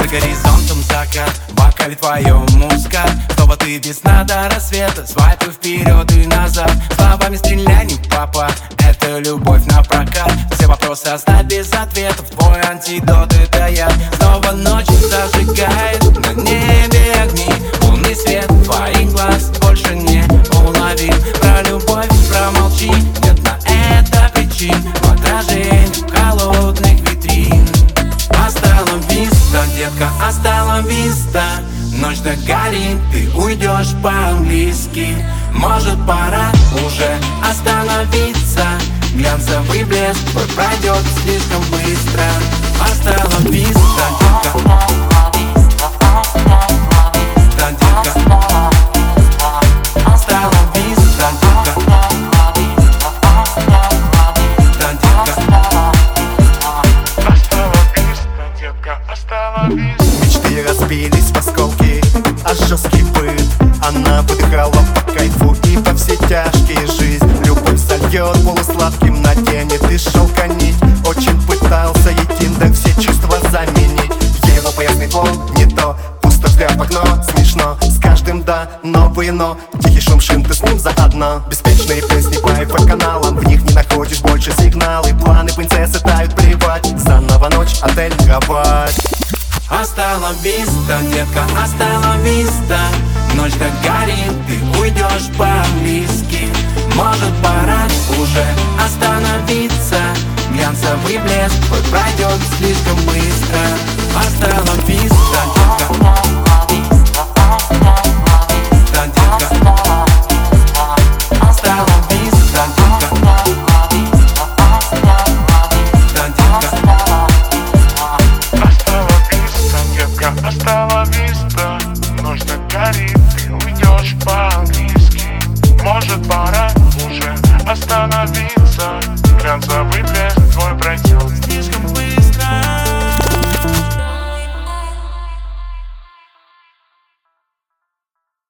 горизонтом закат, в бокале твоем мускат. Снова ты весна до рассвета, свайпы вперед и назад. Словами стреляй не в попад, это любовь на прокат. Все вопросы оставь без ответов, твой антидот это я. Снова ночь зажигает на небе огни, лунный свет твоих глаз больше не уловим. Про любовь промолчи, нет на это причин. В отражении холодных витрин. Остала виста, детка, остала виста. Ночь догорит, ты уйдешь по-английски. Может пора уже остановиться. Глянцевый блеск твой пройдет слишком быстро. Остала виста, детка. Мечты разбились в осколки, а жесткий быт. Она выдыхала по кайфу и по все тяжкие жизнь. Любовь сольет полусладким на тени, ты шелка нить. Очень пытался Етиндер все чувства заменить. Его поясный фон не то, пусто взгляд в окно. Смешно, с каждым да, новые но. Тихий шум шин, ты с ним заодно. Беспечные песни по FM-каналам, в них не находишь больше сигналы. Планы принцессы тают, плевать. Заново ночь, отель, кровать. Остала виста, детка, остала виста. Ночь догорит, ты уйдешь по-английски. Может пора уже остановиться. Глянцевый блеск твой пройдет слишком быстро. Остала виста, детка. Остала виста, ночь догорит, ты уйдешь по-английски. Может пора уже остановиться. Глянцевый блеск твой пройдет